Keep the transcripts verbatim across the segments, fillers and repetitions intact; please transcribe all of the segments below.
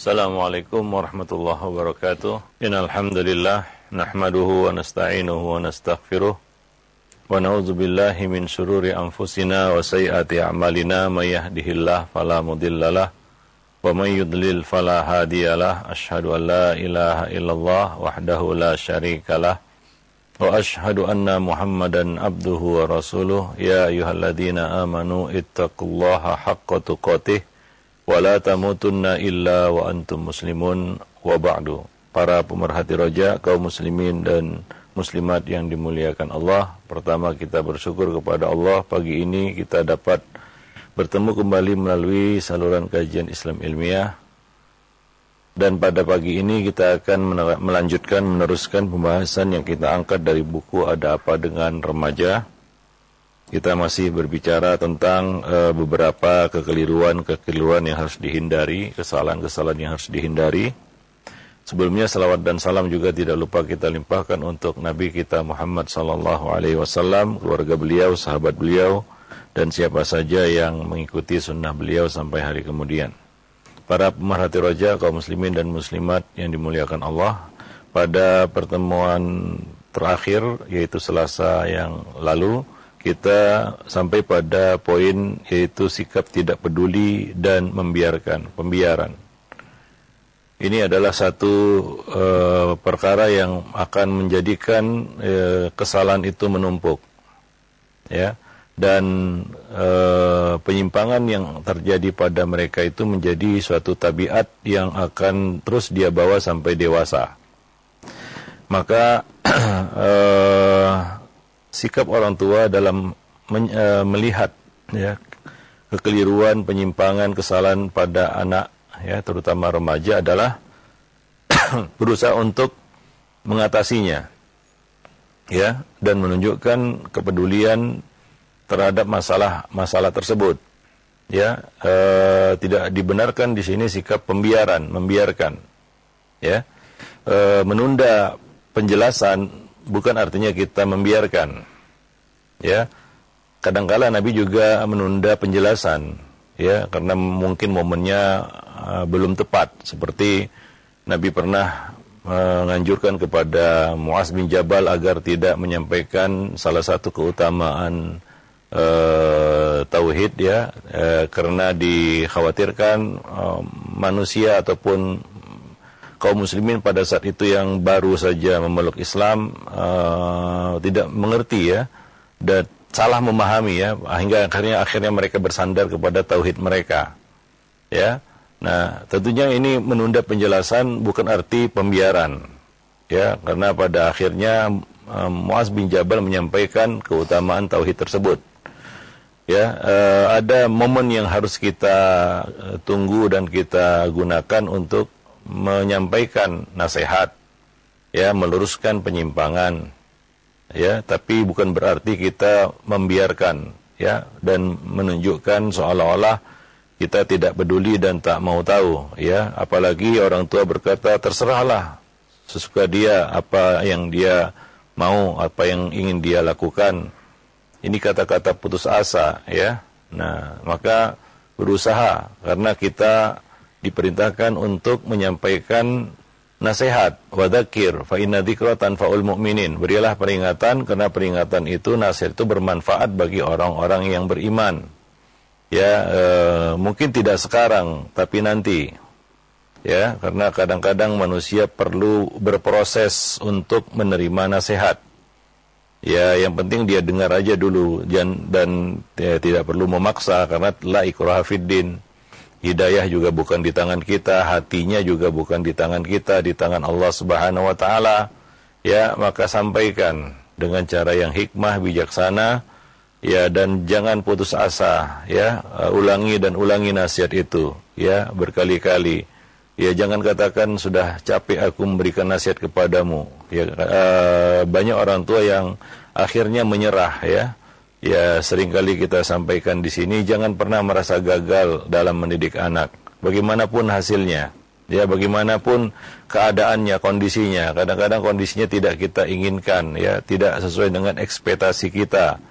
Assalamualaikum warahmatullahi wabarakatuh. Innal hamdalillah nahmaduhu wa nasta'inuhu wa nastaghfiruh wa na'udzu billahi min shururi anfusina wa sayyiati a'malina may yahdihillahu fala mudhillalah wa may yudlil fala hadiyalah. Asyhadu an la ilaha illallah wahdahu la syarikalah wa asyhadu anna Muhammadan abduhu wa rasuluh. Ya ayyuhalladzina amanu ittaqullaha haqqa tuqatih wa la tamutunna illa wa antum muslimun wa ba'du. Para pemerhati roja, kaum muslimin dan muslimat yang dimuliakan Allah, pertama kita bersyukur kepada Allah pagi ini kita dapat bertemu kembali melalui saluran kajian Islam ilmiah. Dan pada pagi ini kita akan melanjutkan meneruskan pembahasan yang kita angkat dari buku Ada Apa Dengan Remaja. Kita masih berbicara tentang uh, beberapa kekeliruan-kekeliruan yang harus dihindari, kesalahan-kesalahan yang harus dihindari. Sebelumnya salawat dan salam juga tidak lupa kita limpahkan untuk Nabi kita Muhammad sallallahu alaihi wasallam, keluarga beliau, sahabat beliau, dan siapa saja yang mengikuti sunnah beliau sampai hari kemudian. Para pemerhati roja, kaum muslimin dan muslimat yang dimuliakan Allah, pada pertemuan terakhir yaitu Selasa yang lalu, kita sampai pada poin yaitu sikap tidak peduli dan membiarkan, pembiaran. Ini adalah satu uh, perkara yang akan menjadikan uh, kesalahan itu menumpuk, ya, dan uh, penyimpangan yang terjadi pada mereka itu menjadi suatu tabiat yang akan terus dia bawa sampai dewasa. Maka uh, sikap orang tua dalam men, uh, melihat ya, kekeliruan, penyimpangan, kesalahan pada anak, ya, terutama remaja adalah berusaha untuk mengatasinya, ya, dan menunjukkan kepedulian terhadap masalah-masalah tersebut, ya. Uh, tidak dibenarkan di sini sikap pembiaran, membiarkan, ya. Uh, menunda penjelasan bukan artinya kita membiarkan, ya. Kadangkala Nabi juga menunda penjelasan, ya, karena mungkin momennya uh, belum tepat. Seperti Nabi pernah menganjurkan uh, kepada Muaz bin Jabal agar tidak menyampaikan salah satu keutamaan uh, tauhid, ya, uh, karena dikhawatirkan uh, manusia ataupun kaum muslimin pada saat itu yang baru saja memeluk Islam uh, tidak mengerti, ya, dan salah memahami, ya, hingga akhirnya akhirnya mereka bersandar kepada tauhid mereka, ya. Nah, tentunya ini menunda penjelasan bukan arti pembiaran, ya, karena pada akhirnya uh, Muaz bin Jabal menyampaikan keutamaan tauhid tersebut, ya. Uh, ada momen yang harus kita uh, tunggu dan kita gunakan untuk menyampaikan nasihat, ya, meluruskan penyimpangan, ya, tapi bukan berarti kita membiarkan, ya, dan menunjukkan seolah-olah kita tidak peduli dan tak mau tahu, ya. Apalagi orang tua berkata terserahlah, sesuka dia apa yang dia mau, apa yang ingin dia lakukan. Ini kata-kata putus asa, ya. Nah, maka berusaha, karena kita diperintahkan untuk menyampaikan nasihat. Wadzakir fa inna dzikra tanfa'ul mu'minin. Berilah peringatan, karena peringatan itu, nasihat itu bermanfaat bagi orang-orang yang beriman. Ya, e, mungkin tidak sekarang, tapi nanti. Ya, karena kadang-kadang manusia perlu berproses untuk menerima nasihat. Ya, yang penting dia dengar aja dulu, dan, dan ya, tidak perlu memaksa, karena la ikraha fiddin. Hidayah juga bukan di tangan kita, hatinya juga bukan di tangan kita, di tangan Allah Subhanahu wa taala. Ya, maka sampaikan dengan cara yang hikmah, bijaksana, ya, dan jangan putus asa, ya. Uh, ulangi dan ulangi nasihat itu, ya, berkali-kali. Ya, jangan katakan sudah capek aku memberikan nasihat kepadamu. Ya, uh, banyak orang tua yang akhirnya menyerah, ya. Ya, seringkali kita sampaikan di sini, jangan pernah merasa gagal dalam mendidik anak, bagaimanapun hasilnya, ya, bagaimanapun keadaannya, kondisinya. Kadang-kadang kondisinya tidak kita inginkan, ya, tidak sesuai dengan ekspektasi kita,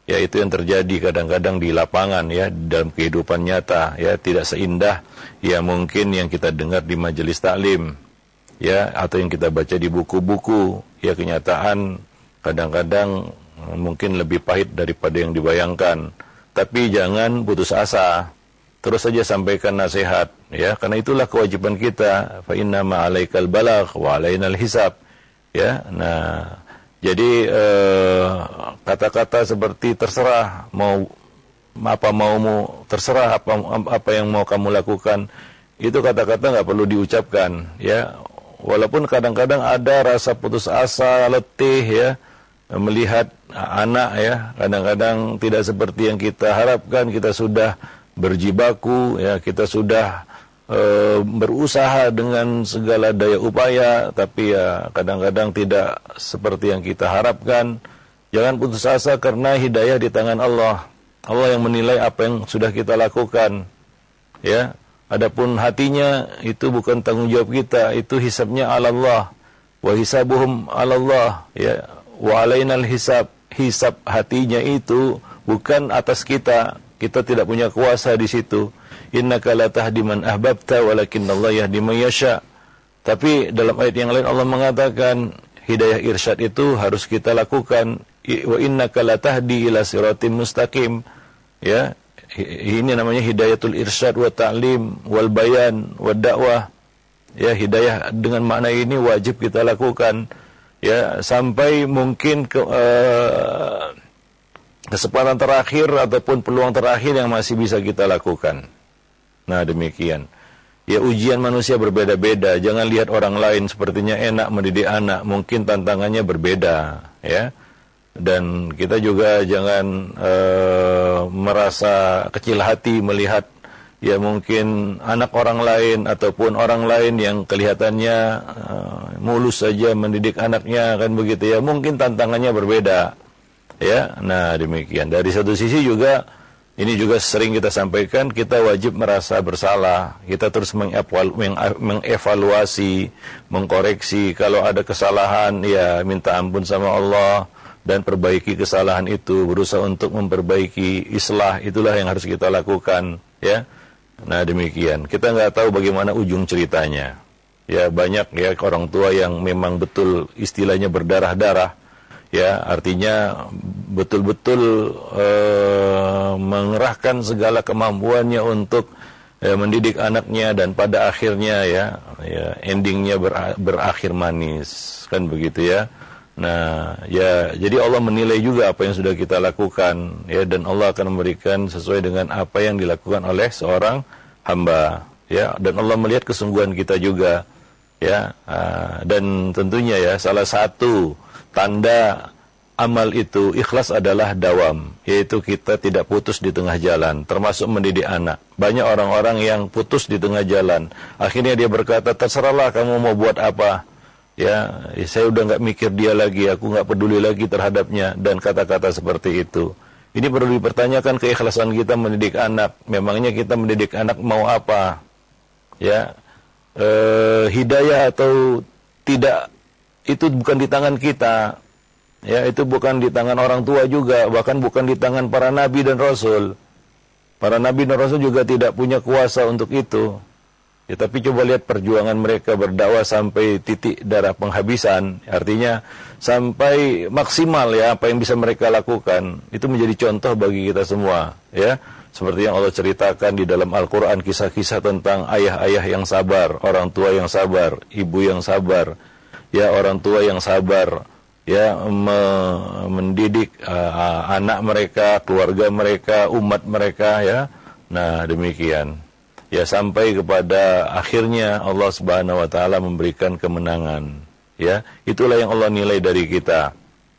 Ya, itu yang terjadi kadang-kadang di lapangan ya, dalam kehidupan nyata ya, tidak seindah ya mungkin yang kita dengar di majelis taklim ya, atau yang kita baca di buku-buku. Ya, kenyataan kadang-kadang mungkin lebih pahit daripada yang dibayangkan. Tapi jangan putus asa. Terus saja sampaikan nasihat ya, karena itulah kewajiban kita. Fa inna ma 'alaikal balagh wa 'alainal hisab. Ya, nah jadi eh, kata-kata seperti terserah mau apa maumu, terserah apa apa yang mau kamu lakukan, itu kata-kata nggak perlu diucapkan ya. Walaupun kadang-kadang ada rasa putus asa, letih ya, melihat anak ya, kadang-kadang tidak seperti yang kita harapkan. Kita sudah berjibaku ya, kita sudah e, berusaha dengan segala daya upaya, tapi ya kadang-kadang tidak seperti yang kita harapkan. Jangan putus asa karena hidayah di tangan Allah. Allah yang menilai apa yang sudah kita lakukan ya. Adapun hatinya itu bukan tanggung jawab kita, itu hisabnya ala Allah. Wa hisabuhum ala Allah ya, wa alainal hisab. Hisab hatinya itu bukan atas kita. Kita tidak punya kuasa di situ. Innaka la tahdi man ahbabta walakinnallaha yahdi man yasha. Tapi dalam ayat yang lain Allah mengatakan hidayah irsyad itu harus kita lakukan. Wa innaka la tahdi ila siratim mustaqim. Ya, ini namanya hidayatul irsyad wa ta'lim wal bayan wa dakwah. Ya, hidayah dengan makna ini wajib kita lakukan. Ya, sampai mungkin ke, uh, kesempatan terakhir ataupun peluang terakhir yang masih bisa kita lakukan. Nah, demikian. Ya, ujian manusia berbeda-beda. Jangan lihat orang lain sepertinya enak mendidik anak, mungkin tantangannya berbeda, ya. Dan kita juga jangan uh, merasa kecil hati melihat ya mungkin anak orang lain ataupun orang lain yang kelihatannya uh, mulus saja mendidik anaknya, kan begitu ya. Mungkin tantangannya berbeda. Ya, nah demikian. Dari satu sisi juga ini juga sering kita sampaikan, kita wajib merasa bersalah. Kita terus mengevaluasi, mengkoreksi. Kalau ada kesalahan, ya minta ampun sama Allah dan perbaiki kesalahan itu, berusaha untuk memperbaiki, islah, itulah yang harus kita lakukan, ya. Nah demikian. Kita nggak tahu bagaimana ujung ceritanya. Ya, banyak ya orang tua yang memang betul istilahnya berdarah-darah. Ya, artinya betul-betul uh, mengerahkan segala kemampuannya untuk uh, mendidik anaknya, dan pada akhirnya ya, ya endingnya ber, berakhir manis, kan begitu ya. Nah, ya jadi Allah menilai juga apa yang sudah kita lakukan, ya, dan Allah akan memberikan sesuai dengan apa yang dilakukan oleh seorang hamba, ya, dan Allah melihat kesungguhan kita juga, ya, uh, dan tentunya ya salah satu tanda amal itu ikhlas adalah dawam, yaitu kita tidak putus di tengah jalan, termasuk mendidik anak. Banyak orang-orang yang putus di tengah jalan, akhirnya dia berkata, terserahlah kamu mau buat apa, ya, saya udah nggak mikir dia lagi, aku nggak peduli lagi terhadapnya, dan kata-kata seperti itu. Ini perlu dipertanyakan keikhlasan kita mendidik anak. Memangnya kita mendidik anak mau apa, ya, e, hidayah atau tidak, itu bukan di tangan kita, ya, itu bukan di tangan orang tua juga, bahkan bukan di tangan para nabi dan rasul. Para nabi dan rasul juga tidak punya kuasa untuk itu. Ya, tapi coba lihat perjuangan mereka berdakwah sampai titik darah penghabisan, artinya sampai maksimal ya apa yang bisa mereka lakukan. Itu menjadi contoh bagi kita semua, ya. Seperti yang Allah ceritakan di dalam Al-Qur'an, kisah-kisah tentang ayah-ayah yang sabar, orang tua yang sabar, ibu yang sabar, ya, orang tua yang sabar, ya, me- mendidik uh, anak mereka, keluarga mereka, umat mereka, ya. Nah, demikian. Ya, sampai kepada akhirnya Allah Subhanahu wa taala memberikan kemenangan, ya. Itulah yang Allah nilai dari kita.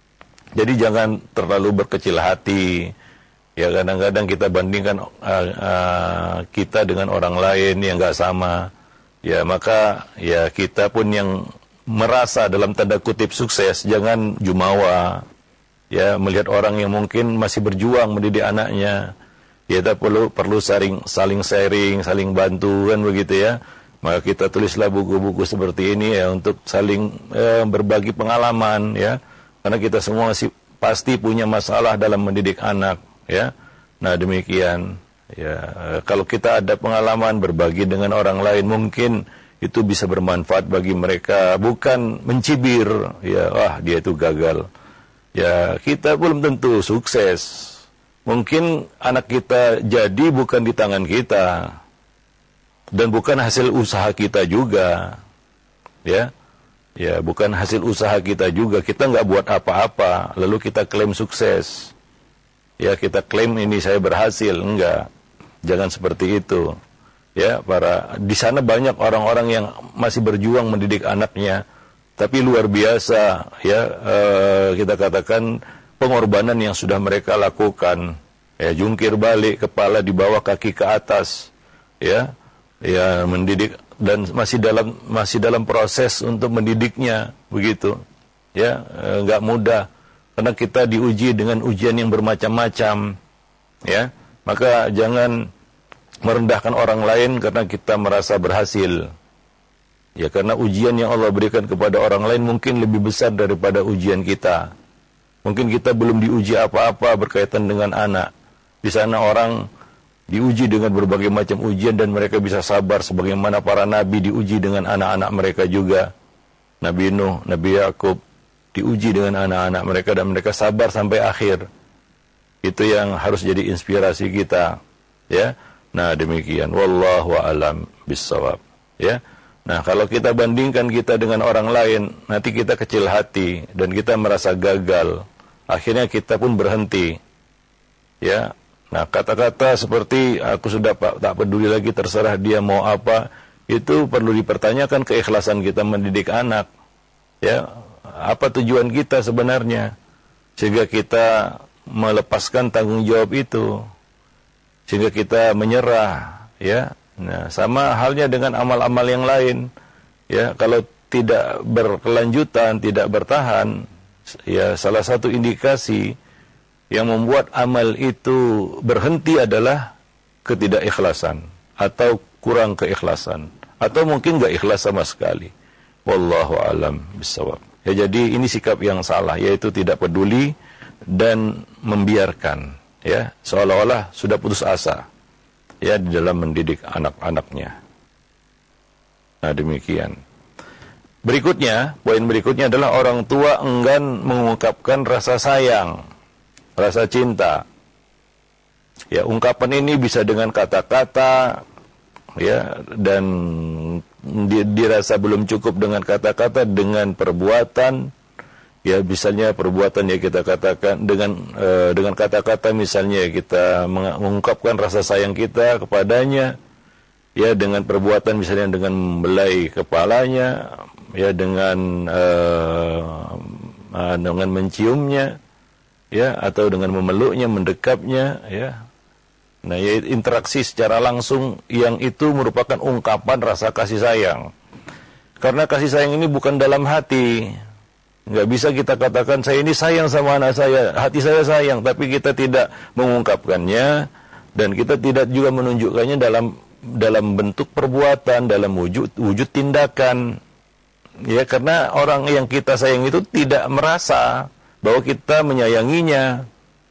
Jadi jangan terlalu berkecil hati. Ya, kadang-kadang kita bandingkan uh, uh, kita dengan orang lain yang enggak sama. Ya, maka ya kita pun yang merasa dalam tanda kutip sukses, jangan jumawa, ya, melihat orang yang mungkin masih berjuang mendidik anaknya. Ya, kita perlu perlu saling saling sharing, saling bantu, kan begitu ya. Maka kita tulislah buku-buku seperti ini ya untuk saling eh, berbagi pengalaman, ya. Karena kita semua masih pasti punya masalah dalam mendidik anak, ya. Nah, demikian. Ya, kalau kita ada pengalaman berbagi dengan orang lain, mungkin itu bisa bermanfaat bagi mereka, bukan mencibir, ya, wah dia itu gagal. Ya, kita belum tentu sukses. Mungkin anak kita jadi bukan di tangan kita. Dan bukan hasil usaha kita juga, ya, ya bukan hasil usaha kita juga. Kita nggak buat apa-apa, lalu kita klaim sukses, ya kita klaim ini saya berhasil, enggak, jangan seperti itu, ya. Para di sana banyak orang-orang yang masih berjuang mendidik anaknya, tapi luar biasa, ya eh, kita katakan pengorbanan yang sudah mereka lakukan, ya jungkir balik, kepala di bawah, kaki ke atas, ya. Ya mendidik dan masih dalam masih dalam proses untuk mendidiknya, begitu, ya nggak mudah karena kita diuji dengan ujian yang bermacam-macam, ya. Maka jangan merendahkan orang lain karena kita merasa berhasil, ya, karena ujian yang Allah berikan kepada orang lain mungkin lebih besar daripada ujian kita. Mungkin kita belum diuji apa-apa berkaitan dengan anak, di sana orang diuji dengan berbagai macam ujian dan mereka bisa sabar sebagaimana para nabi diuji dengan anak-anak mereka juga. Nabi Nuh, Nabi Yakub diuji dengan anak-anak mereka dan mereka sabar sampai akhir. Itu yang harus jadi inspirasi kita, ya. Nah, demikian, wallahu a'lam bissawab, ya. Nah, kalau kita bandingkan kita dengan orang lain, nanti kita kecil hati dan kita merasa gagal. Akhirnya kita pun berhenti, ya. Nah, kata-kata seperti aku sudah pak, tak peduli lagi, terserah dia mau apa, itu perlu dipertanyakan keikhlasan kita mendidik anak, ya. Apa tujuan kita sebenarnya sehingga kita melepaskan tanggung jawab itu, sehingga kita menyerah, ya. Nah, sama halnya dengan amal-amal yang lain, ya. Kalau tidak berkelanjutan, tidak bertahan, ya salah satu indikasi yang membuat amal itu berhenti adalah ketidakikhlasan atau kurang keikhlasan atau mungkin enggak ikhlas sama sekali. Wallahu alam bissawab. Ya, jadi ini sikap yang salah, yaitu tidak peduli dan membiarkan, ya, seolah-olah sudah putus asa, ya, di dalam mendidik anak-anaknya. Nah, demikian. Berikutnya, poin berikutnya adalah orang tua enggan mengungkapkan rasa sayang, rasa cinta. Ya, ungkapan ini bisa dengan kata-kata, ya, dan dirasa belum cukup dengan kata-kata, dengan perbuatan. Ya, misalnya perbuatan ya kita katakan dengan uh, dengan kata-kata, misalnya kita mengungkapkan rasa sayang kita kepadanya, ya, dengan perbuatan misalnya dengan membelai kepalanya, ya, dengan uh, uh, dengan menciumnya, ya, atau dengan memeluknya, mendekapnya, ya. Nah, ya, interaksi secara langsung yang itu merupakan ungkapan rasa kasih sayang. Karena kasih sayang ini bukan dalam hati. Nggak bisa kita katakan saya ini sayang sama anak saya, hati saya sayang, tapi kita tidak mengungkapkannya dan kita tidak juga menunjukkannya dalam dalam bentuk perbuatan, dalam wujud wujud tindakan. Ya, karena orang yang kita sayang itu tidak merasa bahwa kita menyayanginya.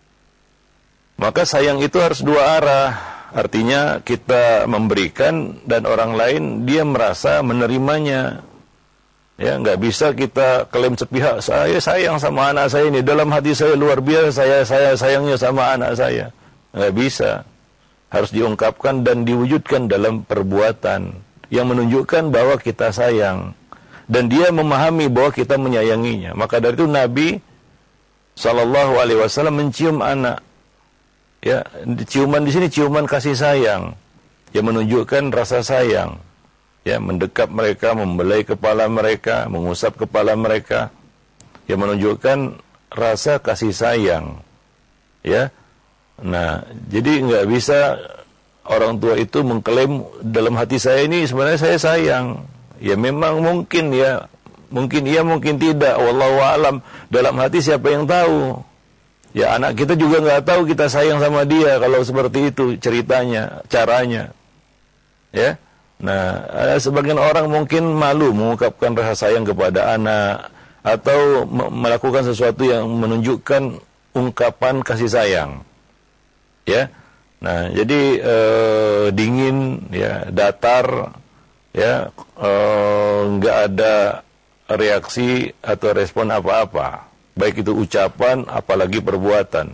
Maka sayang itu harus dua arah. Artinya kita memberikan dan orang lain dia merasa menerimanya. Ya, nggak bisa kita klaim sepihak, saya sayang sama anak saya ini, dalam hati saya luar biasa saya saya sayangnya sama anak saya. Nggak bisa. Harus diungkapkan dan diwujudkan dalam perbuatan yang menunjukkan bahwa kita sayang dan dia memahami bahwa kita menyayanginya. Maka dari itu Nabi Sallallahu Alaihi Wasallam mencium anak, ya, ciuman di sini ciuman kasih sayang, yang menunjukkan rasa sayang, ya, mendekap mereka, membelai kepala mereka, mengusap kepala mereka, yang menunjukkan rasa kasih sayang, ya. Nah, jadi nggak bisa orang tua itu mengklaim dalam hati saya ini sebenarnya saya sayang, ya memang mungkin ya. Mungkin iya, mungkin tidak. Wallahu a'lam. Dalam hati siapa yang tahu? Ya, anak kita juga nggak tahu kita sayang sama dia kalau seperti itu ceritanya, caranya. Ya. Nah, ada sebagian orang mungkin malu mengungkapkan rasa sayang kepada anak, atau melakukan sesuatu yang menunjukkan ungkapan kasih sayang. Ya. Nah, jadi eh, dingin, ya, datar, ya, enggak eh, ada reaksi atau respon apa-apa, baik itu ucapan apalagi perbuatan.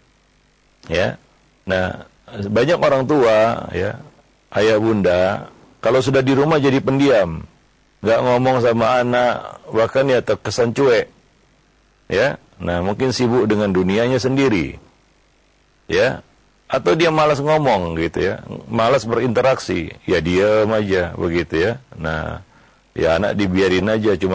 Ya. Nah, banyak orang tua, ya, ayah bunda, kalau sudah di rumah jadi pendiam, enggak ngomong sama anak, bahkan ya terkesan cuek. Ya. Nah, mungkin sibuk dengan dunianya sendiri. Ya. Atau dia malas ngomong gitu ya, malas berinteraksi, ya diam aja begitu ya. Nah, ya anak dibiarin aja, cuma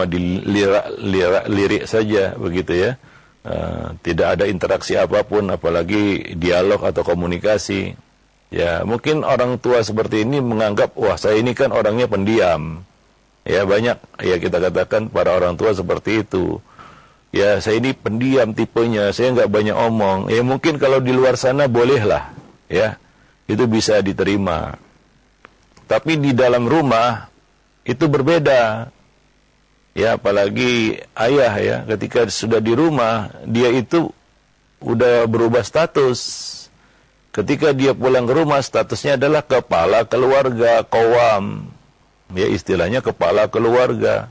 dilirik saja begitu ya. Uh, tidak ada interaksi apapun, apalagi dialog atau komunikasi. Ya, mungkin orang tua seperti ini menganggap, wah saya ini kan orangnya pendiam. Ya, banyak ya kita katakan para orang tua seperti itu. Ya, saya ini pendiam tipenya, saya nggak banyak omong. Ya, mungkin kalau di luar sana bolehlah, ya, itu bisa diterima. Tapi di dalam rumah itu berbeda. Ya, apalagi ayah ya, ketika sudah di rumah, dia itu udah berubah status. Ketika dia pulang ke rumah, statusnya adalah kepala keluarga, qawam. Ya, istilahnya kepala keluarga.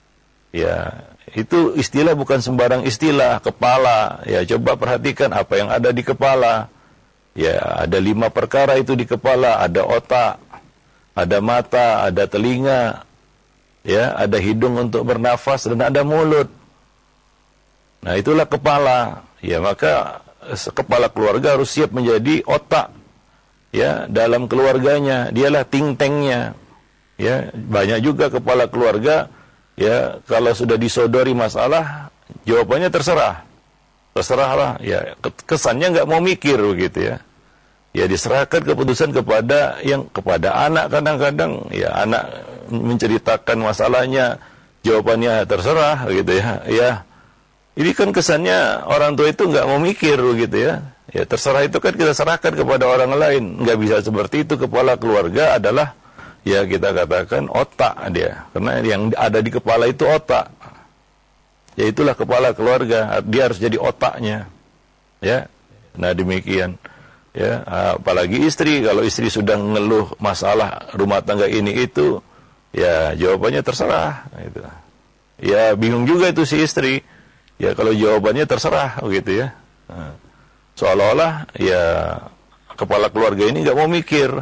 Ya, itu istilah bukan sembarang istilah, kepala. Ya, coba perhatikan apa yang ada di kepala. Ya, ada lima perkara itu di kepala. Ada otak, ada mata, ada telinga, ya, ada hidung untuk bernafas, dan ada mulut. Nah, itulah kepala. Ya, maka kepala keluarga harus siap menjadi otak, ya, dalam keluarganya. Dialah think tanknya. Ya, banyak juga kepala keluarga, ya, kalau sudah disodori masalah, jawabannya terserah. Terserahlah, ya, kesannya nggak mau mikir begitu ya. Ya, diserahkan keputusan kepada yang kepada anak kadang-kadang, ya, anak menceritakan masalahnya, jawabannya terserah gitu ya. Ya, ini kan kesannya orang tua itu nggak mau mikir begitu ya. Ya, terserah itu kan kita serahkan kepada orang lain. Nggak bisa seperti itu. Kepala keluarga adalah, ya, kita katakan otak dia, karena yang ada di kepala itu otak. Ya, itulah kepala keluarga, dia harus jadi otaknya. Ya. Nah, demikian. Ya, apalagi istri, kalau istri sudah ngeluh masalah rumah tangga ini itu, ya, jawabannya terserah gitu. Ya, bingung juga itu si istri. Ya, kalau jawabannya terserah begitu ya. Nah, seolah-olah ya kepala keluarga ini nggak mau mikir.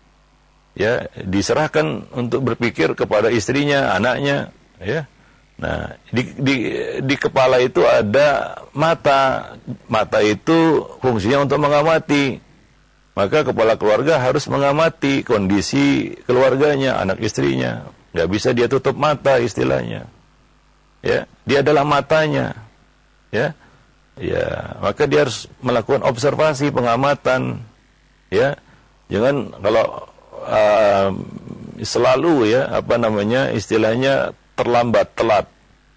Ya, diserahkan untuk berpikir kepada istrinya, anaknya, ya. Nah, di, di, di kepala itu ada mata. Mata itu fungsinya untuk mengamati. Maka kepala keluarga harus mengamati kondisi keluarganya, anak istrinya. Nggak bisa dia tutup mata istilahnya. Ya, dia adalah matanya. Ya, ya, maka dia harus melakukan observasi, pengamatan. Ya, jangan kalau Uh, selalu ya apa namanya istilahnya terlambat, telat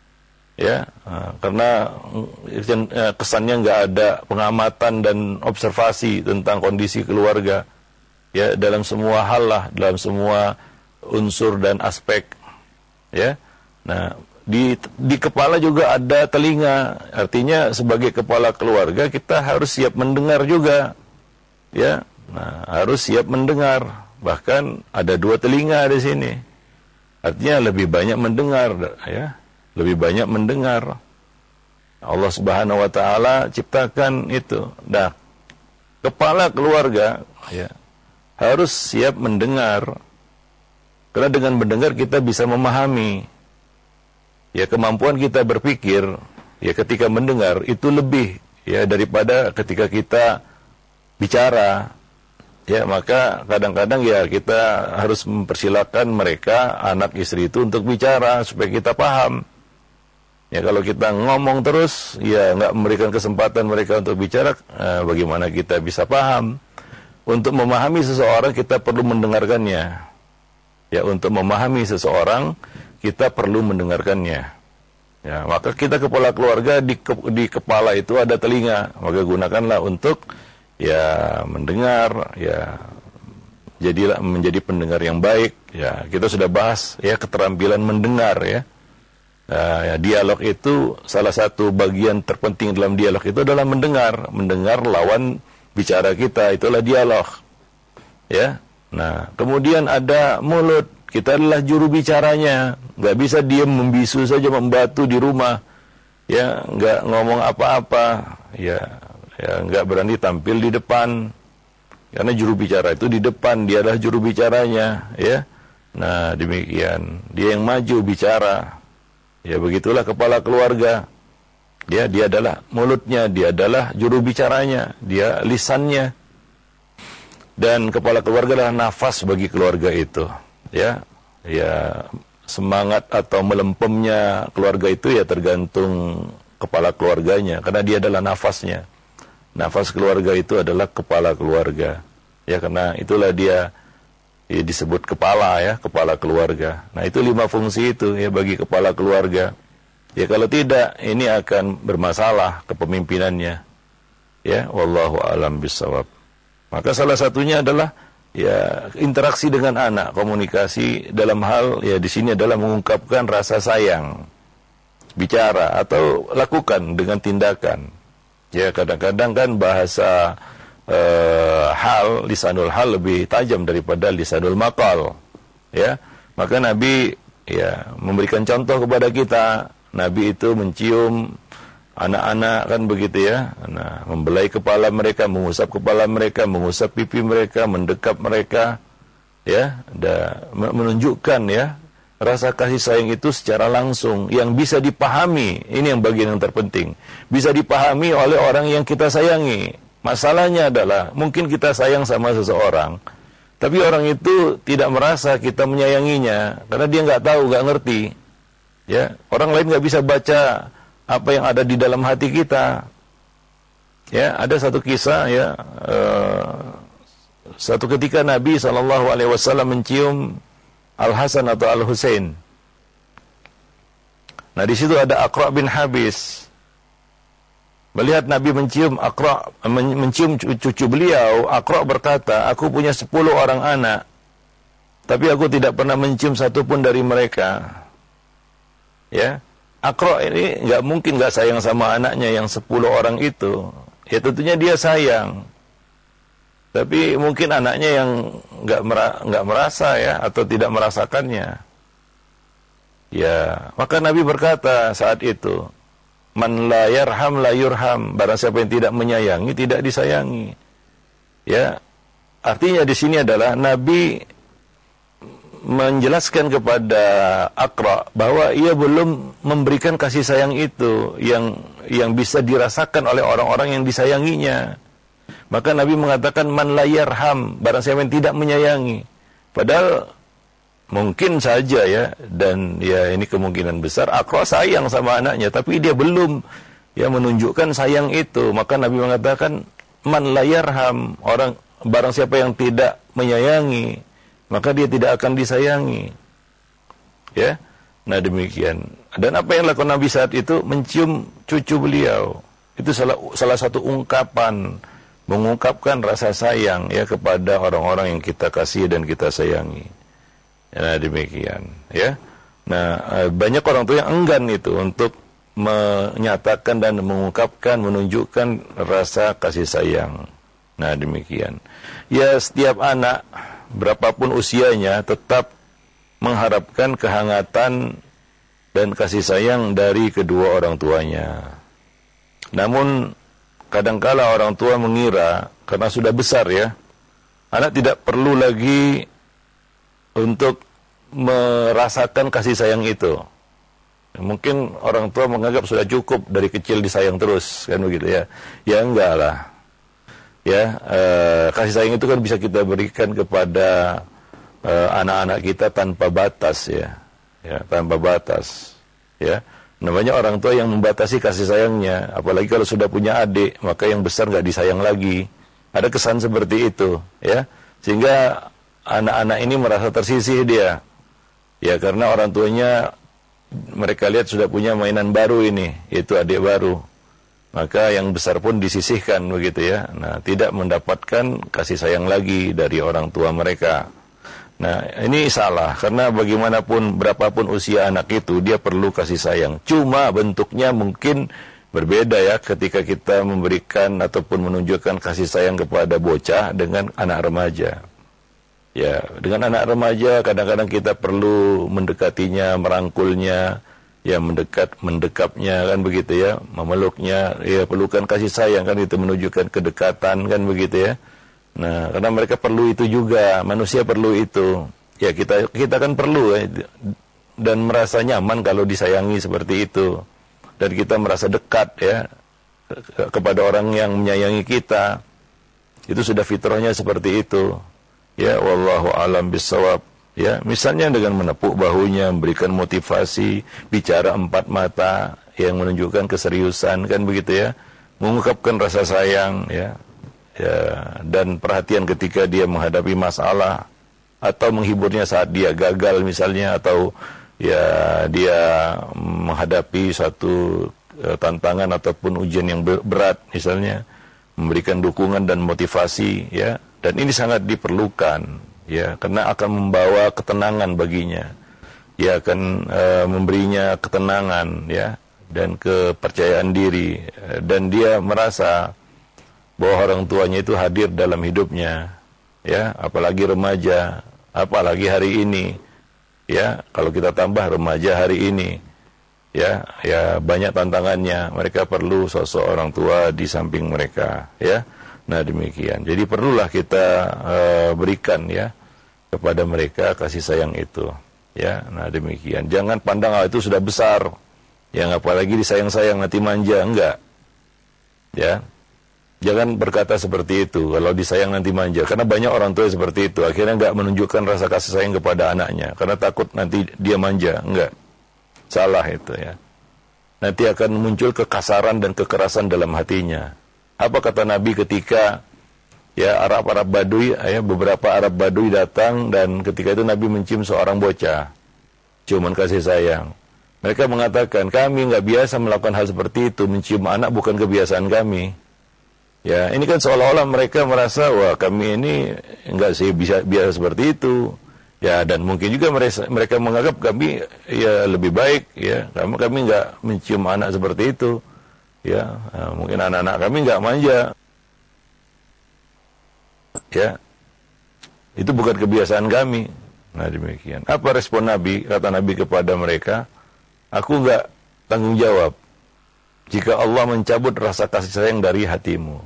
ya, uh, karena uh, kesannya nggak ada pengamatan dan observasi tentang kondisi keluarga ya, dalam semua hal lah, dalam semua unsur dan aspek ya. Nah, di di kepala juga ada telinga, artinya sebagai kepala keluarga kita harus siap mendengar juga ya. Nah, harus siap mendengar. Bahkan ada dua telinga di sini. Artinya lebih banyak mendengar ya, lebih banyak mendengar. Allah Subhanahu wa taala ciptakan itu. Nah, kepala keluarga ya harus siap mendengar. Karena dengan mendengar kita bisa memahami. Ya, kemampuan kita berpikir ya ketika mendengar itu lebih ya daripada ketika kita bicara. Ya, maka kadang-kadang ya kita harus mempersilakan mereka, anak istri itu untuk bicara supaya kita paham. Ya, kalau kita ngomong terus, ya nggak memberikan kesempatan mereka untuk bicara, eh, bagaimana kita bisa paham? Untuk memahami seseorang kita perlu mendengarkannya. Ya, untuk memahami seseorang kita perlu mendengarkannya. Ya, maka kita kepala keluarga di, ke, di kepala itu ada telinga, maka gunakanlah untuk ya mendengar, ya jadilah menjadi pendengar yang baik. Ya, kita sudah bahas ya keterampilan mendengar ya. Nah, ya, dialog itu salah satu bagian terpenting dalam dialog itu adalah mendengar, mendengar lawan bicara kita, itulah dialog. Ya. Nah, kemudian ada mulut, kita adalah juru bicaranya, nggak bisa diam membisu saja, membatu di rumah, ya, nggak ngomong apa-apa, ya, ya, nggak berani tampil di depan, karena juru bicara itu di depan, dia adalah juru bicaranya, ya. Nah, demikian, dia yang maju bicara. Ya, begitulah kepala keluarga. Dia dia adalah mulutnya, dia adalah juru bicaranya, dia lisannya. Dan kepala keluarga adalah nafas bagi keluarga itu. Ya, ya, semangat atau melempemnya keluarga itu ya tergantung kepala keluarganya, karena dia adalah nafasnya. Nafas keluarga itu adalah kepala keluarga. Ya, karena itulah dia, ya, disebut kepala, ya, kepala keluarga. Nah, itu lima fungsi itu ya bagi kepala keluarga. Ya, kalau tidak ini akan bermasalah kepemimpinannya. Ya, wallahu a'lam bishawab. Maka salah satunya adalah ya interaksi dengan anak, komunikasi dalam hal ya di sini adalah mengungkapkan rasa sayang. Bicara atau lakukan dengan tindakan. Ya, kadang-kadang kan bahasa Uh, hal, lisanul hal lebih tajam daripada lisanul maqal, ya. Maka Nabi ya memberikan contoh kepada kita. Nabi itu mencium anak-anak kan begitu ya, nah, membelai kepala mereka, mengusap kepala mereka, mengusap pipi mereka, mendekap mereka, ya, dan menunjukkan ya rasa kasih sayang itu secara langsung yang bisa dipahami. Ini yang bagian yang terpenting, bisa dipahami oleh orang yang kita sayangi. Masalahnya adalah mungkin kita sayang sama seseorang, tapi orang itu tidak merasa kita menyayanginya karena dia nggak tahu, nggak ngerti. Ya, orang lain nggak bisa baca apa yang ada di dalam hati kita. Ya, ada satu kisah ya, uh, satu ketika Nabi shallallahu alaihi wasallam mencium Al Hasan atau Al Husain. Nah, di situ ada Aqra bin Habis. Melihat Nabi mencium Aqra, mencium cucu beliau, Aqra berkata, aku punya sepuluh orang anak, tapi aku tidak pernah mencium satupun dari mereka. Ya, Aqra ini nggak mungkin nggak sayang sama anaknya yang sepuluh orang itu. Ya tentunya dia sayang, tapi mungkin anaknya yang nggak mera- nggak merasa ya, atau tidak merasakannya. Ya, maka Nabi berkata saat itu, man la yarham la yurham, barang siapa yang tidak menyayangi tidak disayangi. Ya, artinya di sini adalah Nabi menjelaskan kepada Aqra bahwa ia belum memberikan kasih sayang itu yang yang bisa dirasakan oleh orang-orang yang disayanginya. Maka Nabi mengatakan man la yarham, barang siapa yang tidak menyayangi. Padahal mungkin saja ya, dan ya ini kemungkinan besar Aqra sayang sama anaknya, tapi dia belum ya menunjukkan sayang itu. Maka Nabi mengatakan man la yarham, orang barang siapa yang tidak menyayangi, maka dia tidak akan disayangi. Ya. Nah, demikian. Dan apa yang lakukan Nabi saat itu? Mencium cucu beliau. Itu salah salah satu ungkapan mengungkapkan rasa sayang ya kepada orang-orang yang kita kasih dan kita sayangi. Nah, demikian ya. Nah, banyak orang tua yang enggan itu untuk menyatakan dan mengungkapkan, menunjukkan rasa kasih sayang. Nah, demikian. Ya, setiap anak berapapun usianya tetap mengharapkan kehangatan dan kasih sayang dari kedua orang tuanya. Namun kadangkala orang tua mengira karena sudah besar ya, anak tidak perlu lagi untuk merasakan kasih sayang itu. Mungkin orang tua menganggap sudah cukup dari kecil disayang terus, kan begitu ya. Ya enggak lah. Ya, eh, kasih sayang itu kan bisa kita berikan kepada eh, anak-anak kita tanpa batas ya. Ya, tanpa batas. Ya. Namanya orang tua yang membatasi kasih sayangnya, apalagi kalau sudah punya adik, maka yang besar enggak disayang lagi. Ada kesan seperti itu, ya. Sehingga anak-anak ini merasa tersisih dia. Ya, karena orang tuanya mereka lihat sudah punya mainan baru ini, yaitu adik baru. Maka yang besar pun disisihkan begitu ya. Nah, tidak mendapatkan kasih sayang lagi dari orang tua mereka. Nah, ini salah, karena bagaimanapun, berapapun usia anak itu, dia perlu kasih sayang. Cuma bentuknya mungkin berbeda ya, ketika kita memberikan ataupun menunjukkan kasih sayang kepada bocah dengan anak remaja. Ya, dengan anak remaja kadang-kadang kita perlu mendekatinya, merangkulnya, ya mendekat, mendekapnya, kan begitu ya, memeluknya, ya perlukan kasih sayang, kan itu menunjukkan kedekatan, kan begitu ya. Nah, karena mereka perlu itu juga, manusia perlu itu. Ya, kita kita kan perlu ya, dan merasa nyaman kalau disayangi seperti itu. Dan kita merasa dekat ya ke, kepada orang yang menyayangi kita. Itu sudah fitrahnya seperti itu. Ya, wallahu alam bissawab. Ya, misalnya dengan menepuk bahunya, memberikan motivasi, bicara empat mata yang menunjukkan keseriusan, kan begitu ya. Mengungkapkan rasa sayang ya. Ya, dan perhatian ketika dia menghadapi masalah, atau menghiburnya saat dia gagal misalnya, atau ya dia menghadapi satu uh, tantangan ataupun ujian yang berat misalnya, memberikan dukungan dan motivasi ya, dan ini sangat diperlukan ya, karena akan membawa ketenangan baginya, ya akan uh, memberinya ketenangan ya, dan kepercayaan diri, dan dia merasa bahwa orang tuanya itu hadir dalam hidupnya, ya, apalagi remaja, apalagi hari ini, ya, kalau kita tambah remaja hari ini, ya, ya banyak tantangannya, mereka perlu sosok orang tua di samping mereka, ya, nah demikian. Jadi perlulah kita uh, berikan, ya, kepada mereka kasih sayang itu, ya, nah demikian. Jangan pandang hal itu sudah besar, yang apalagi disayang-sayang nanti manja, enggak, ya. Jangan berkata seperti itu, kalau disayang nanti manja. Karena banyak orang tua seperti itu, akhirnya enggak menunjukkan rasa kasih sayang kepada anaknya, karena takut nanti dia manja. Enggak, salah itu ya. Nanti akan muncul kekasaran dan kekerasan dalam hatinya. Apa kata Nabi ketika ya Arab-Arab Badui, ya, beberapa Arab Badui datang, dan ketika itu Nabi mencium seorang bocah, ciuman kasih sayang. Mereka mengatakan, kami enggak biasa melakukan hal seperti itu, mencium anak bukan kebiasaan kami. Ya, ini kan seolah-olah mereka merasa, wah kami ini enggak sih bisa biasa seperti itu. Ya, dan mungkin juga mereka, mereka menganggap kami ya lebih baik, ya, kami kami enggak mencium anak seperti itu. Ya, nah, mungkin anak-anak kami enggak manja. Ya, itu bukan kebiasaan kami. Nah demikian. Apa respon Nabi? Kata Nabi kepada mereka, aku enggak tanggung jawab jika Allah mencabut rasa kasih sayang dari hatimu.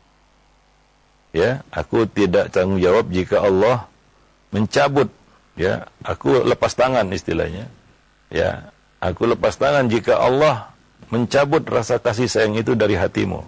Ya, aku tidak tanggung jawab jika Allah mencabut, ya, aku lepas tangan istilahnya. Ya, aku lepas tangan jika Allah mencabut rasa kasih sayang itu dari hatimu.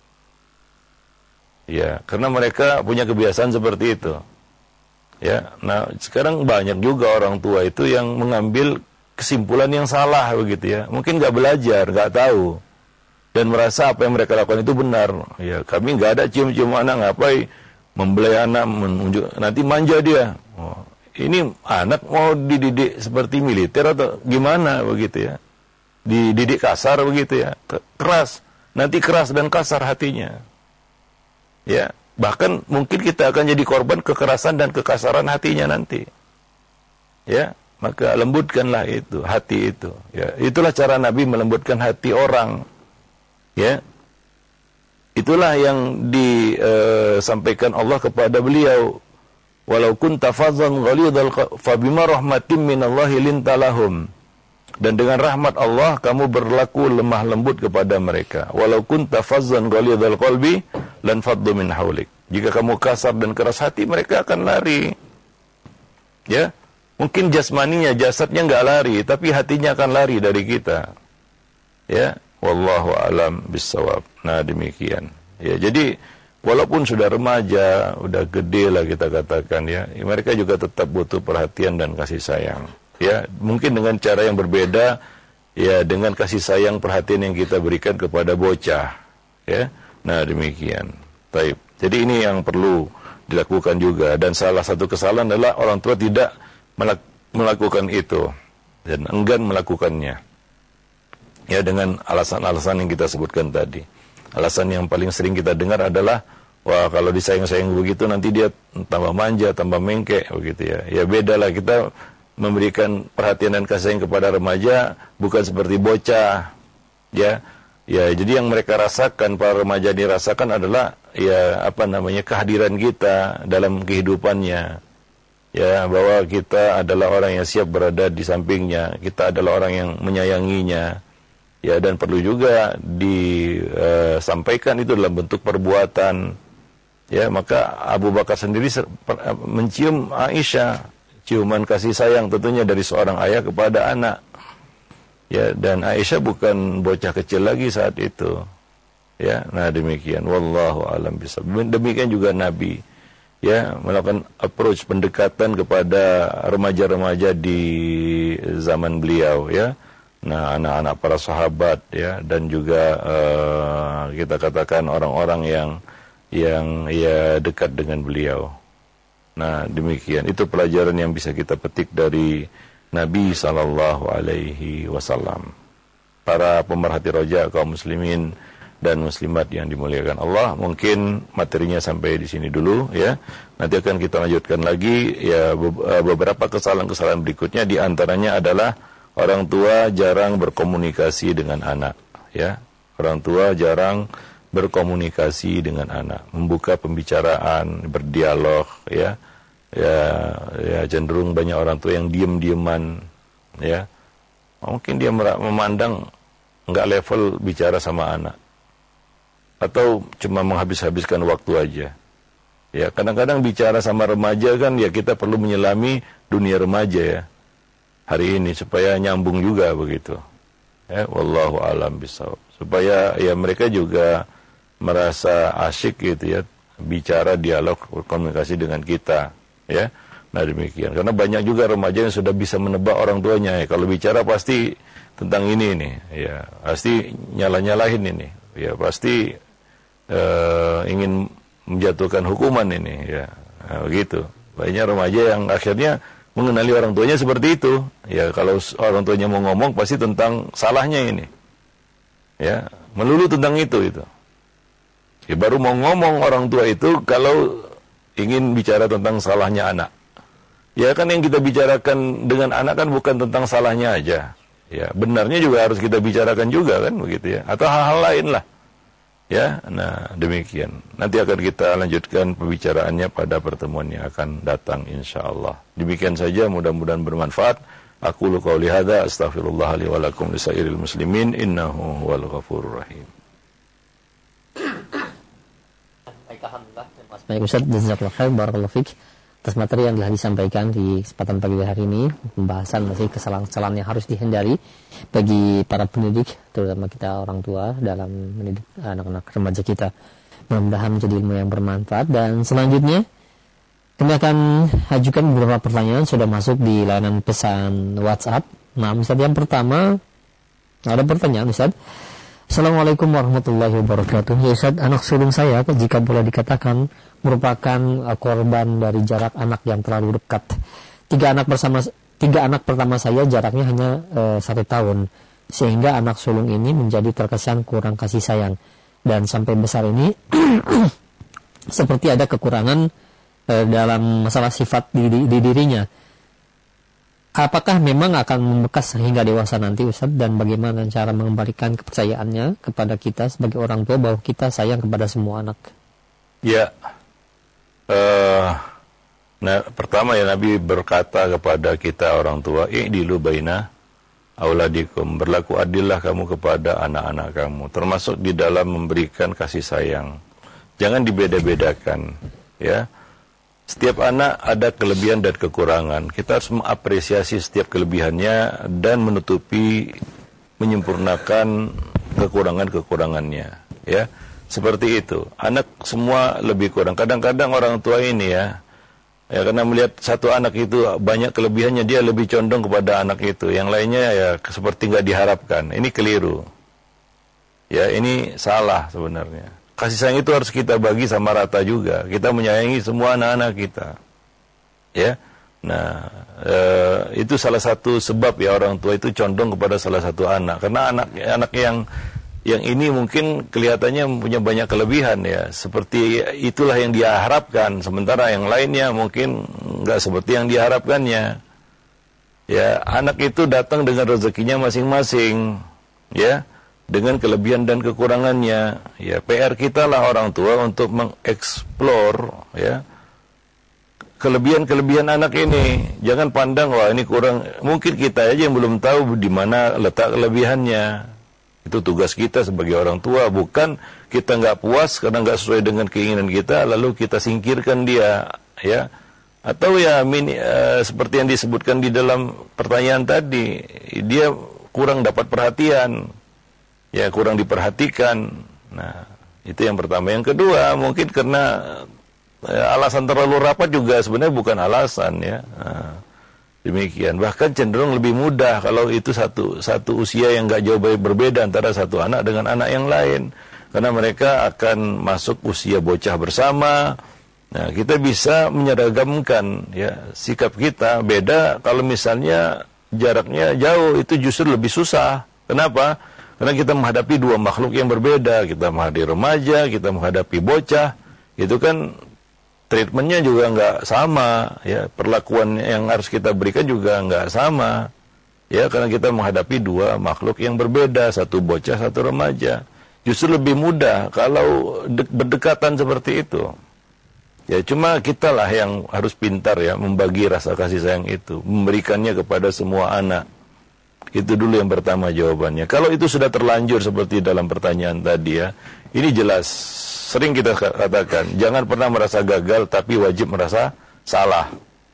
Ya, karena mereka punya kebiasaan seperti itu. Ya, nah sekarang banyak juga orang tua itu yang mengambil kesimpulan yang salah begitu ya. Mungkin nggak belajar, nggak tahu, dan merasa apa yang mereka lakukan itu benar. Ya, kami nggak ada cium-cium anak, ngapain membelai anak, menunjuk, nanti manja dia. Oh, ini anak mau dididik seperti militer atau gimana begitu ya? Dididik kasar begitu ya, keras, nanti keras dan kasar hatinya. Ya, bahkan mungkin kita akan jadi korban kekerasan dan kekasaran hatinya nanti. Ya, maka lembutkanlah itu, hati itu. Ya, itulah cara Nabi melembutkan hati orang. Ya, itulah yang disampaikan Allah kepada beliau. Walau kunta fazzan ghalidhal fabima rahmatin minallahi lintalahum. Dan dengan rahmat Allah kamu berlaku lemah lembut kepada mereka. Walau kunta fazzan ghalidhal qalbi lan faddu min haulik. Jika kamu kasar dan keras hati, mereka akan lari. Ya, mungkin jasmaninya, jasadnya enggak lari, tapi hatinya akan lari dari kita. Ya, wallahu alam bissawab. Nah, demikian. Ya, jadi walaupun sudah remaja, udah gede lah kita katakan ya, mereka juga tetap butuh perhatian dan kasih sayang. Ya, mungkin dengan cara yang berbeda, ya, dengan kasih sayang perhatian yang kita berikan kepada bocah. Ya, nah demikian. Taib. Jadi ini yang perlu dilakukan juga, dan salah satu kesalahan adalah orang tua tidak melakukan itu dan enggan melakukannya. Ya, dengan alasan-alasan yang kita sebutkan tadi. Alasan yang paling sering kita dengar adalah wah kalau disayang-sayang begitu nanti dia tambah manja, tambah mengke begitu ya. Ya beda lah, kita memberikan perhatian dan kasih sayang kepada remaja bukan seperti bocah. Ya. Ya, jadi yang mereka rasakan, para remaja dirasakan adalah ya apa namanya kehadiran kita dalam kehidupannya. Ya, bahwa kita adalah orang yang siap berada di sampingnya, kita adalah orang yang menyayanginya. Ya, dan perlu juga disampaikan uh, itu dalam bentuk perbuatan. Ya, maka Abu Bakar sendiri mencium Aisyah, ciuman kasih sayang tentunya dari seorang ayah kepada anak. Ya, dan Aisyah bukan bocah kecil lagi saat itu. Ya, nah demikian. Wallahu a'lam bishawab. Demikian juga Nabi, ya, melakukan approach pendekatan kepada remaja-remaja di zaman beliau, ya. Nah, anak-anak para sahabat, ya, dan juga uh, kita katakan orang-orang yang yang ya dekat dengan beliau. Nah, demikian. Itu pelajaran yang bisa kita petik dari Nabi sallallahu alaihi wasallam. Para pemerhati roja kaum muslimin dan muslimat yang dimuliakan Allah, mungkin materinya sampai di sini dulu, ya. Nanti akan kita lanjutkan lagi, ya, beberapa kesalahan-kesalahan berikutnya. Di antaranya adalah orang tua jarang berkomunikasi dengan anak, ya. Orang tua jarang berkomunikasi dengan anak, membuka pembicaraan, berdialog, ya. Ya, ya cenderung banyak orang tua yang diem-dieman, ya. Mungkin dia memandang nggak level bicara sama anak, atau cuma menghabis-habiskan waktu aja. Ya, kadang-kadang bicara sama remaja kan, ya kita perlu menyelami dunia remaja ya hari ini supaya nyambung juga begitu. Ya, wallahu a'lam bishawab. Supaya ya mereka juga merasa asyik gitu ya, bicara, dialog, komunikasi dengan kita. Ya, nah demikian. Karena banyak juga remaja yang sudah bisa menebak orang tuanya. Ya, kalau bicara pasti tentang ini nih, ya pasti nyala-nyalahin ini, ya pasti uh, ingin menjatuhkan hukuman ini, ya nah, begitu. Banyak remaja yang akhirnya mengenali orang tuanya seperti itu. Ya kalau orang tuanya mau ngomong pasti tentang salahnya ini, ya melulu tentang itu itu. Ya baru mau ngomong orang tua itu kalau ingin bicara tentang salahnya anak. Ya kan yang kita bicarakan dengan anak kan bukan tentang salahnya aja. Ya, benarnya juga harus kita bicarakan juga kan begitu ya. Atau hal-hal lain lah. Ya, nah demikian. Nanti akan kita lanjutkan pembicaraannya pada pertemuan yang akan datang insyaallah. Demikian saja, mudah-mudahan bermanfaat. Aku lu qauli hadza astaghfirullah li wa lakum lisairil muslimin innahu huwal ghafurur rahim. Alhamdulillah. Baik Ustaz, jazakallahu khair, barakallahu fiik atas materi yang telah disampaikan di kesempatan pagi hari ini. Pembahasan masih kesalahan-kesalahan yang harus dihindari bagi para pendidik, terutama kita orang tua dalam mendidik anak-anak remaja kita. Mudah-mudahan menjadi ilmu yang bermanfaat. Dan selanjutnya kami akan ajukan beberapa pertanyaan, sudah masuk di layanan pesan WhatsApp. Nah, Ustaz, yang pertama ada pertanyaan Ustaz. Assalamualaikum warahmatullahi wabarakatuh. Ya Ustaz, anak sulung saya jika boleh dikatakan merupakan uh, korban dari jarak anak yang terlalu dekat. Tiga anak bersama tiga anak pertama saya jaraknya hanya uh, satu tahun, sehingga anak sulung ini menjadi terkesan kurang kasih sayang, dan sampai besar ini seperti ada kekurangan uh, dalam masalah sifat di, di, di dirinya. Apakah memang akan membekas hingga dewasa nanti Ustaz, dan bagaimana cara mengembalikan kepercayaannya kepada kita sebagai orang tua bahwa kita sayang kepada semua anak? Ya, uh, nah pertama ya Nabi berkata kepada kita orang tua, i'dilu baina auladikum, berlaku adillah kamu kepada anak-anak kamu, termasuk di dalam memberikan kasih sayang. Jangan dibeda-bedakan, ya. Setiap anak ada kelebihan dan kekurangan. Kita harus mengapresiasi setiap kelebihannya dan menutupi, menyempurnakan kekurangan-kekurangannya. Ya, seperti itu. Anak semua lebih kurang. Kadang-kadang orang tua ini ya, ya karena melihat satu anak itu banyak kelebihannya, dia lebih condong kepada anak itu. Yang lainnya ya seperti nggak diharapkan. Ini keliru. Ya, ini salah sebenarnya. Kasih sayang itu harus kita bagi sama rata juga. Kita menyayangi semua anak-anak kita. Ya. Nah, e, itu salah satu sebab ya orang tua itu condong kepada salah satu anak. Karena anak anak yang yang ini mungkin kelihatannya punya banyak kelebihan ya, seperti itulah yang dia harapkan, sementara yang lainnya mungkin nggak seperti yang diharapkannya. Ya, anak itu datang dengan rezekinya masing-masing, ya, dengan kelebihan dan kekurangannya. Ya, P R kita lah orang tua untuk mengeksplor, ya, kelebihan-kelebihan anak ini. Jangan pandang wah ini kurang, mungkin kita aja yang belum tahu di mana letak kelebihannya. Itu tugas kita sebagai orang tua, bukan kita nggak puas karena nggak sesuai dengan keinginan kita, lalu kita singkirkan dia, ya. Atau ya mini, uh, seperti yang disebutkan di dalam pertanyaan tadi, dia kurang dapat perhatian, ya kurang diperhatikan. Nah, itu yang pertama. Yang kedua, mungkin karena uh, alasan terlalu rapat juga sebenarnya bukan alasan, ya. Nah, demikian, bahkan cenderung lebih mudah kalau itu satu satu usia yang nggak jauh berbeda antara satu anak dengan anak yang lain, karena mereka akan masuk usia bocah bersama. Nah, kita bisa menyeragamkan ya sikap kita. Beda kalau misalnya jaraknya jauh, itu justru lebih susah. Kenapa? Karena kita menghadapi dua makhluk yang berbeda. Kita menghadapi remaja, kita menghadapi bocah. Itu kan treatmentnya juga nggak sama, ya, perlakuan yang harus kita berikan juga nggak sama, ya, karena kita menghadapi dua makhluk yang berbeda, satu bocah, satu remaja. Justru lebih mudah kalau berdekatan seperti itu. Ya, cuma kitalah yang harus pintar ya membagi rasa kasih sayang itu, memberikannya kepada semua anak. Itu dulu yang pertama jawabannya. Kalau itu sudah terlanjur seperti dalam pertanyaan tadi ya, ini jelas. Sering kita katakan, jangan pernah merasa gagal, tapi wajib merasa salah.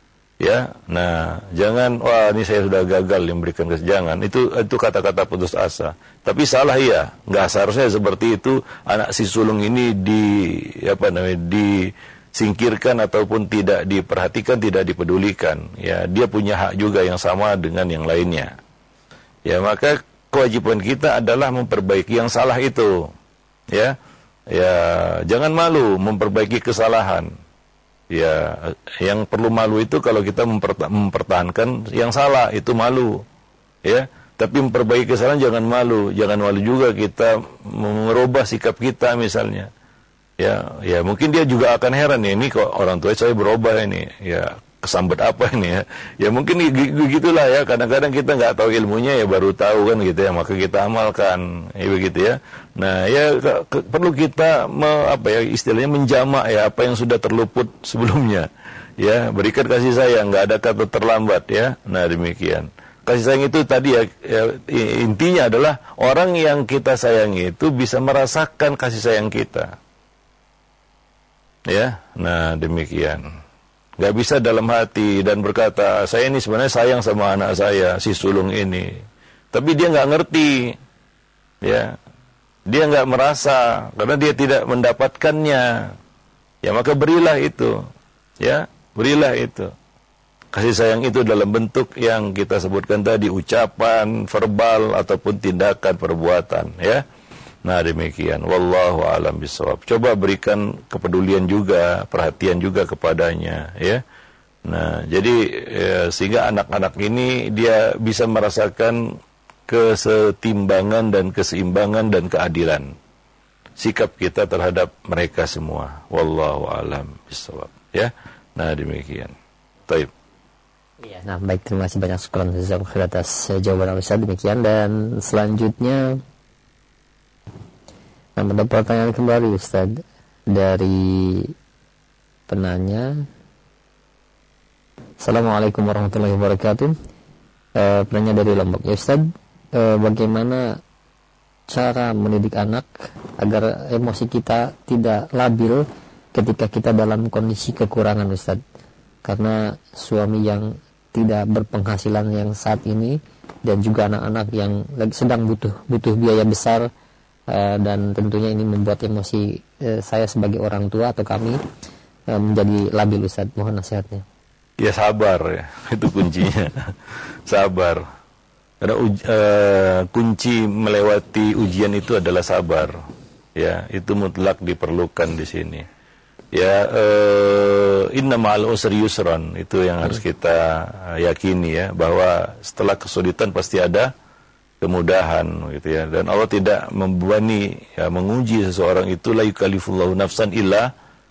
Ya, nah, jangan, wah ini saya sudah gagal yang berikan kesenjangan. Itu itu kata-kata putus asa. Tapi salah ya, nggak seharusnya seperti itu. Anak si sulung ini di apa namanya disingkirkan ataupun tidak diperhatikan, tidak dipedulikan. Ya, dia punya hak juga yang sama dengan yang lainnya. Ya, maka kewajiban kita adalah memperbaiki yang salah itu. Ya. Ya, jangan malu memperbaiki kesalahan. Ya, yang perlu malu itu kalau kita memperta- mempertahankan yang salah, itu malu. Ya, tapi memperbaiki kesalahan jangan malu. Jangan malu juga kita merubah sikap kita misalnya. Ya, ya mungkin dia juga akan heran ya, ini kok orang tua saya berubah ini. Ya, kesambet apa ini ya. Ya mungkin begitulah ya, kadang-kadang kita nggak tahu ilmunya ya baru tahu kan gitu ya, maka kita amalkan ya begitu ya. Nah ya ke, ke, perlu kita me, apa ya istilahnya menjamak ya apa yang sudah terluput sebelumnya ya, berikan kasih sayang, nggak ada kata terlambat ya. Nah demikian, kasih sayang itu tadi ya, ya intinya adalah orang yang kita sayangi itu bisa merasakan kasih sayang kita ya. Nah demikian, nggak bisa dalam hati dan berkata saya ini sebenarnya sayang sama anak saya si sulung ini, tapi dia nggak ngerti ya, dia nggak merasa karena dia tidak mendapatkannya ya, maka berilah itu ya, berilah itu kasih sayang itu dalam bentuk yang kita sebutkan tadi, ucapan verbal ataupun tindakan perbuatan ya. Nah demikian, wallahu a'lam bishawab. Coba berikan kepedulian juga, perhatian juga kepadanya ya. Nah jadi ya, sehingga anak-anak ini dia bisa merasakan kesetimbangan dan keseimbangan dan keadilan sikap kita terhadap mereka semua. Wallahu a'lam bishawab ya. Nah demikian. Taib. Iya, nah baik, terima kasih banyak sekali atas jawaban Ustaz. Demikian, dan selanjutnya nah, ada pertanyaan kembali Ustaz dari penanya. Assalamualaikum warahmatullahi wabarakatuh. E, penanya dari Lombok. Ya Ustaz, e, bagaimana cara mendidik anak agar emosi kita tidak labil ketika kita dalam kondisi kekurangan Ustaz? Karena suami yang tidak berpenghasilan yang saat ini dan juga anak-anak yang sedang butuh butuh biaya besar. Uh, dan tentunya ini membuat emosi uh, saya sebagai orang tua atau kami uh, menjadi labil Ustaz. Mohon nasihatnya. Ya sabar ya, itu kuncinya. Sabar. Karena uj, uh, kunci melewati ujian itu adalah sabar. Ya, itu mutlak diperlukan di sini. Ya, uh, inna ma'al usri yusran, itu yang harus kita yakini ya, bahwa setelah kesulitan pasti ada kemudahan gitu ya. Dan Allah tidak membebani ya, menguji seseorang itu la yukallifullahu nafsan illa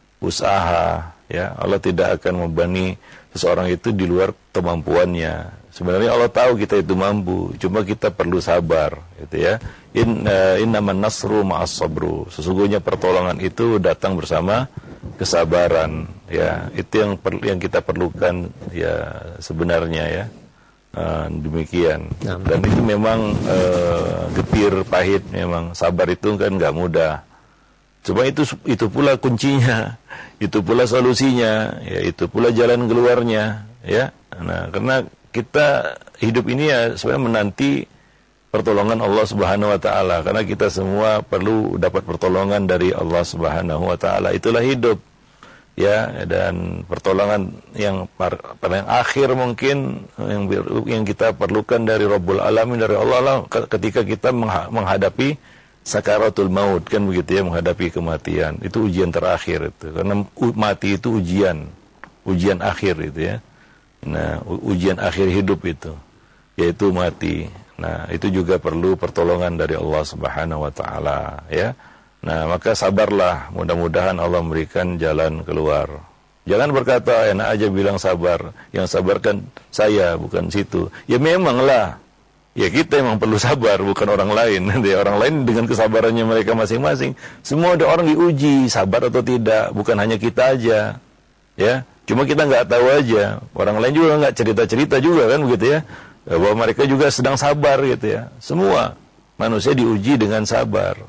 usaha ya. Allah tidak akan membebani seseorang itu di luar kemampuannya. Sebenarnya Allah tahu kita itu mampu, cuma kita perlu sabar gitu ya. In uh, innaman nasru ma'as sabru. Sesungguhnya pertolongan itu datang bersama kesabaran ya. Itu yang per, yang kita perlukan ya sebenarnya ya. Uh, demikian. Dan itu memang uh, getir pahit, memang sabar itu kan nggak mudah. Cuma itu itu pula kuncinya, itu pula solusinya, ya itu pula jalan keluarnya, ya. Nah, karena kita hidup ini ya sebenarnya menanti pertolongan Allah Subhanahu wa taala, karena kita semua perlu dapat pertolongan dari Allah Subhanahu wa taala. Itulah hidup. Ya, dan pertolongan yang paling akhir mungkin yang yang kita perlukan dari Rabbul Alamin, dari Allah lah, ketika kita menghadapi sakaratul maut, kan begitu ya, menghadapi kematian. Itu ujian terakhir itu, karena mati itu ujian, ujian akhir itu ya. Nah, ujian akhir hidup itu, yaitu mati. Nah, itu juga perlu pertolongan dari Allah Subhanahu wa taala ya. Nah, maka sabarlah, mudah-mudahan Allah memberikan jalan keluar. Jangan berkata, enak aja bilang sabar, yang sabar kan saya, bukan situ. Ya memanglah, ya kita memang perlu sabar, bukan orang lain. Orang lain dengan kesabarannya mereka masing-masing. Semua ada orang diuji, sabar atau tidak, bukan hanya kita aja. Ya, cuma kita nggak tahu aja. Orang lain juga nggak cerita-cerita juga kan begitu ya, bahwa mereka juga sedang sabar gitu ya. Semua manusia diuji dengan sabar.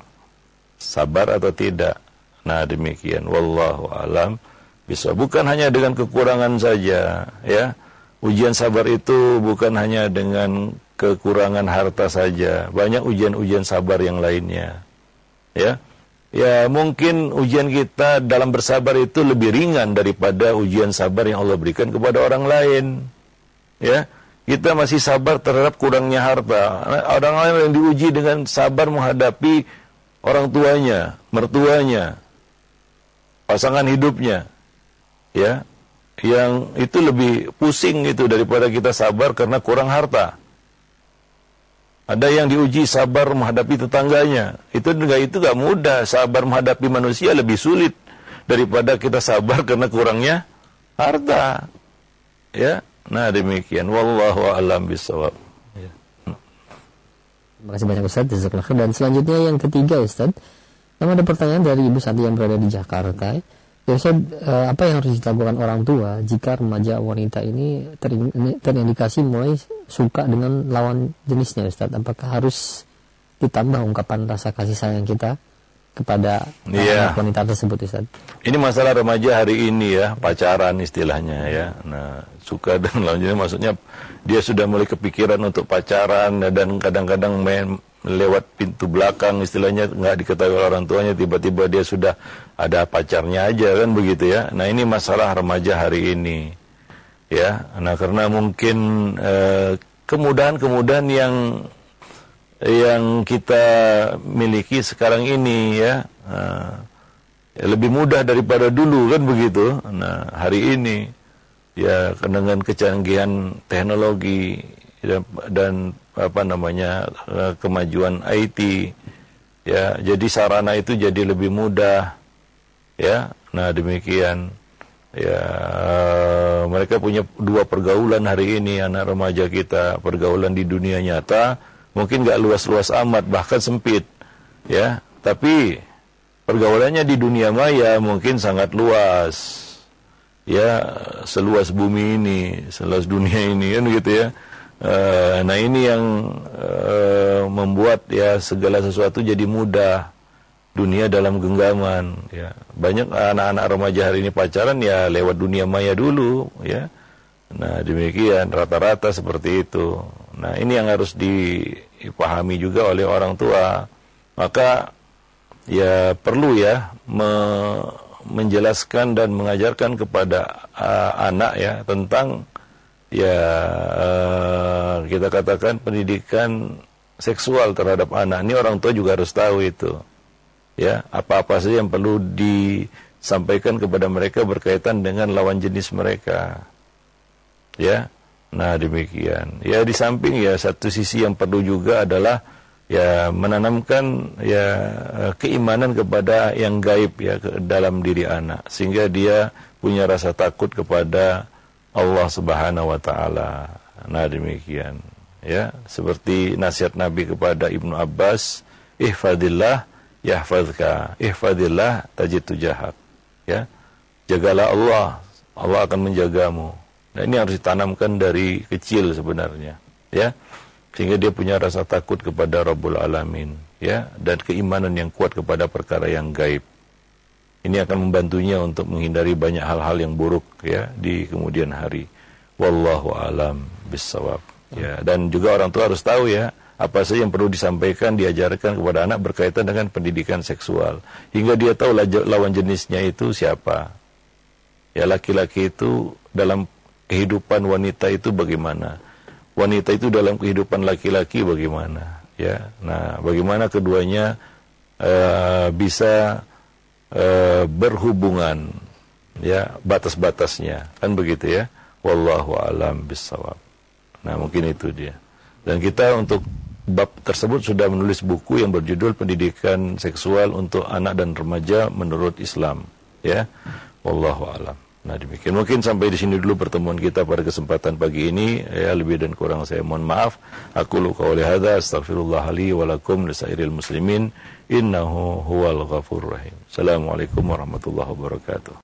Sabar atau tidak. Nah, demikian. Wallahu alam bisa. Bukan hanya dengan kekurangan saja, ya. Ujian sabar itu bukan hanya dengan kekurangan harta saja. Banyak ujian-ujian sabar yang lainnya. Ya. Ya, mungkin ujian kita dalam bersabar itu lebih ringan daripada ujian sabar yang Allah berikan kepada orang lain. Ya. Kita masih sabar terhadap kurangnya harta. Orang lain yang diuji dengan sabar menghadapi orang tuanya, mertuanya, pasangan hidupnya, ya, yang itu lebih pusing itu daripada kita sabar karena kurang harta. Ada yang diuji sabar menghadapi tetangganya, itu enggak itu enggak mudah. Sabar menghadapi manusia lebih sulit daripada kita sabar karena kurangnya harta, ya. Nah, demikian. Wallahu a'lam bishawab. Terima kasih banyak Ustaz, jazakallahu khair. Dan selanjutnya yang ketiga Ustaz, nama ada pertanyaan dari Ibu Santi yang berada di Jakarta. Ya Ustaz, eh, apa yang harus dilakukan orang tua jika remaja wanita ini terindikasi mulai suka dengan lawan jenisnya Ustaz? Apakah harus ditambah ungkapan rasa kasih sayang kita kepada yeah. anak wanita tersebut Ustaz? Ini masalah remaja hari ini ya, pacaran istilahnya ya. Nah, suka dan lawan jenis maksudnya dia sudah mulai kepikiran untuk pacaran dan kadang-kadang main lewat pintu belakang istilahnya, nggak diketahui oleh orang tuanya, tiba-tiba dia sudah ada pacarnya aja kan begitu ya. Nah, ini masalah remaja hari ini ya. Nah, karena mungkin eh, kemudahan-kemudahan yang yang kita miliki sekarang ini ya, uh, lebih mudah daripada dulu kan begitu. Nah, hari ini ya dengan kecanggihan teknologi dan, dan apa namanya uh, kemajuan I T ya, jadi sarana itu jadi lebih mudah ya. Nah, demikian ya, uh, mereka punya dua pergaulan hari ini anak remaja kita, pergaulan di dunia nyata mungkin nggak luas-luas amat, bahkan sempit, ya. Tapi pergaulannya di dunia maya mungkin sangat luas, ya, seluas bumi ini, seluas dunia ini, kan gitu ya. E, nah ini yang e, membuat ya segala sesuatu jadi mudah, dunia dalam genggaman, ya. Banyak anak-anak remaja hari ini pacaran ya lewat dunia maya dulu, ya. Nah, demikian rata-rata seperti itu. Nah, ini yang harus dipahami juga oleh orang tua. Maka ya perlu ya me menjelaskan dan mengajarkan kepada uh, anak ya tentang ya uh, kita katakan pendidikan seksual terhadap anak. Ini orang tua juga harus tahu itu. Ya, apa-apa saja yang perlu disampaikan kepada mereka berkaitan dengan lawan jenis mereka. Ya. Nah, demikian. Ya, di samping ya satu sisi yang perlu juga adalah ya menanamkan ya keimanan kepada yang gaib ya ke dalam diri anak, sehingga dia punya rasa takut kepada Allah Subhanahu wa taala. Nah, demikian. Ya, seperti nasihat Nabi kepada Ibnu Abbas, ihfadillah yahfazka, ihfadillah tajid tujahak. Ya. Jagalah Allah, Allah akan menjagamu. Nah, ini harus ditanamkan dari kecil sebenarnya, ya. Sehingga dia punya rasa takut kepada Rabbul Alamin, ya, dan keimanan yang kuat kepada perkara yang gaib. Ini akan membantunya untuk menghindari banyak hal-hal yang buruk, ya, di kemudian hari. Wallahu alam bissawab. Ya, dan juga orang tua harus tahu, ya, apa saja yang perlu disampaikan, diajarkan kepada anak berkaitan dengan pendidikan seksual, hingga dia tahu lawan jenisnya itu siapa. Ya, laki-laki itu dalam kehidupan wanita itu bagaimana, wanita itu dalam kehidupan laki-laki bagaimana, ya. Nah, bagaimana keduanya uh, bisa uh, berhubungan, ya, batas-batasnya, kan begitu, ya. Wallahu a'lam bissawab. Nah, mungkin itu dia. Dan kita untuk bab tersebut sudah menulis buku yang berjudul Pendidikan Seksual untuk Anak dan Remaja Menurut Islam, ya. Wallahu a'lam. Nah, demikian. Mungkin sampai di sini dulu pertemuan kita pada kesempatan pagi ini. Ya, lebih dan kurang saya mohon maaf. Aku lu qauli hadza astaghfirullah li wa lakum lisairil muslimin innahu huwal ghafurur rahim. Assalamualaikum warahmatullahi wabarakatuh.